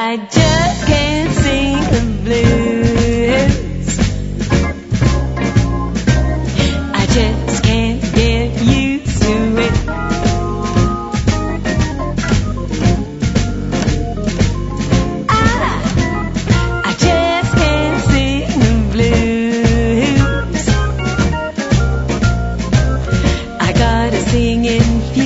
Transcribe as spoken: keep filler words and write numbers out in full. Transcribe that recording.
I just can't sing the blues. I just can't get used to it. I, I just can't sing the blues. I got a singing